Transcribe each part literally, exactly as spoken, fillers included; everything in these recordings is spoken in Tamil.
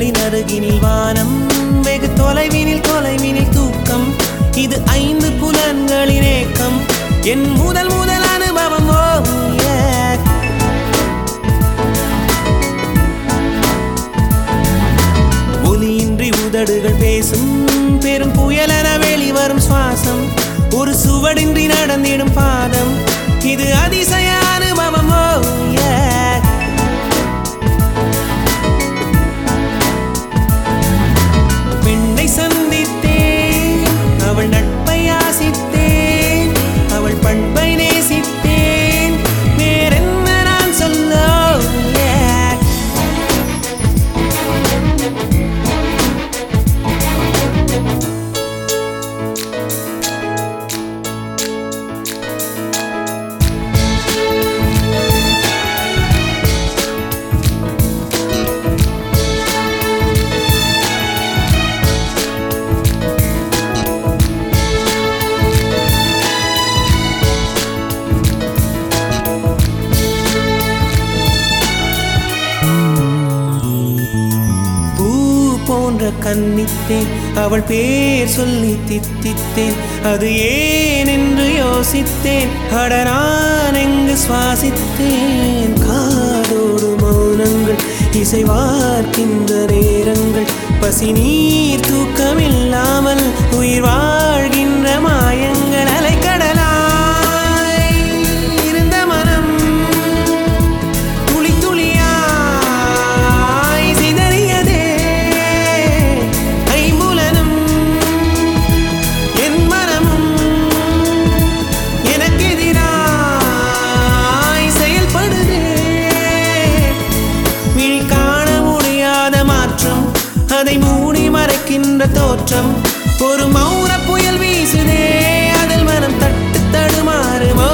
விழிகளின் அருகினில் வானம், வெகு தொலைவினில் தொலைவினில் தூக்கம். இது ஐந்து புலன்களின் ஏக்கம், என் முதல் முதல் அனுபவம். ஓ ஒலியின்றி உதடுகள் பேசும், பெரும் புயலென வெளிவரும் சுவாசம், ஒரு சுவடின்றி நடந்திடும் பாதம். இது அதிசய அனுபவம். ஓ பெண்ணை சந்தித்தேன், அவள் நட்பை ஆசித்தேன், அவள் பண்பை நேசித்தேன், வேறென்ன நான் சொல்ல. போன்ற கன்னித்தேன், அவள் பேர் சொல்லி தித்தித்தேன், அது ஏன் என்று யோசித்தேன். அட நான் எங்கு சுவாசித்தேன். காதோடு மௌனங்கள், இசைவார்க்கின்ற நேரங்கள், பசி நீர் தூக்கமில்லாமல் உயிர் வாழ்கின்ற மாயங்கள். அலைக்கடலாய் இருந்த மனம் துளி துளியாய் சிதறியதே. ஐம்புலனும் என் மனமும் எனக்கெதிராய் செயல்படுதே. விழி காண முடியாத மாற்றம், அதை மூடி மறைக்கின்ற தோற்றம். ஒரு மௌன புயல் வீசுதே, அதில் மனம் தட்டு தடுமாறுமோ.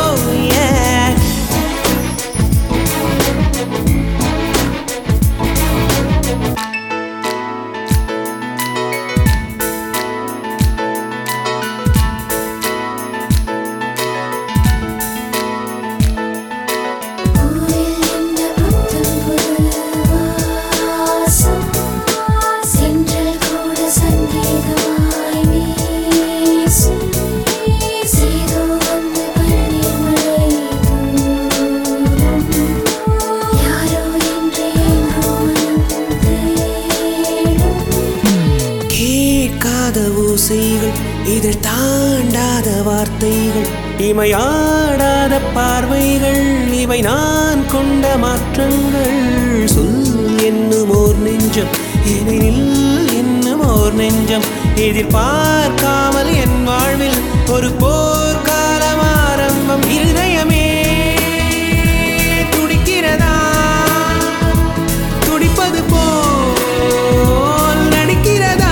ஓசைகள், இதில் தாண்டாத வார்த்தைகள், இமையாடாத பார்வைகள், இவை நான் கொண்ட மாற்றங்கள். சொல் என்னும் ஓர் நெஞ்சம், எனில் என்னும் ஓர் நெஞ்சம், எதிர்பார்க்காமல் என் வாழ்வில் ஒரு போர்க்காலம் ஆரம்பம். இருதயமே துடிக்கிறதா, துடிப்பது போல் நடிக்கிறதா.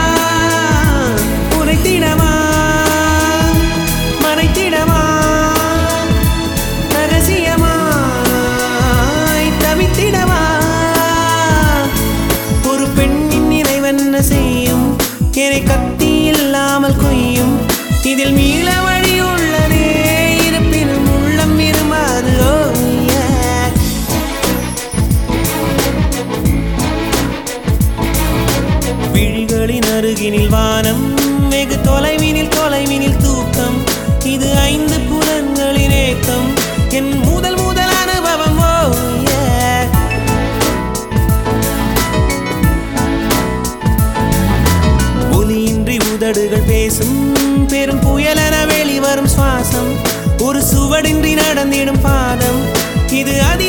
உரைத்திடவா மறைத்திடவா, ரகசியமாய் தவித்திடவா. ஒரு பெண்ணின் நிறைவென்ன செய்யும், என்னை கத்தி இல்லாமல் கொய்யும். இதில் மீள வழி உள்ளதே, இருப்பினும் உள்ளம் விரும்பாது. ஓ விழிகளின் அருகினில் வானம், வெகு தொலைவினில் தொலைவினில் தூக்கம். இது ஐந்து புலன்களின் ஏக்கம், என் முதல் முதல் அனுபவம். ஓ ஒலியின்றி உதடுகள் பேசும், பெரும் புயலென வெளிவரும் சுவாசம், ஒரு சுவடின்றி நடந்திடும் பாதம். இது அதி